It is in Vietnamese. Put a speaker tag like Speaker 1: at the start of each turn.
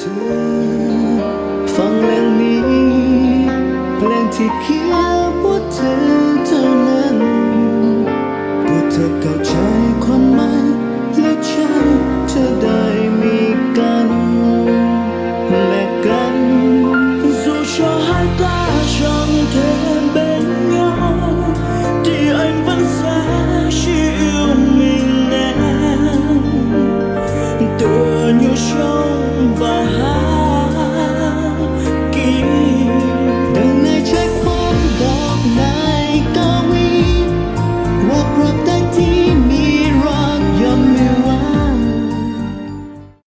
Speaker 1: เธอฟังเพลงนี้เพลงที่เขี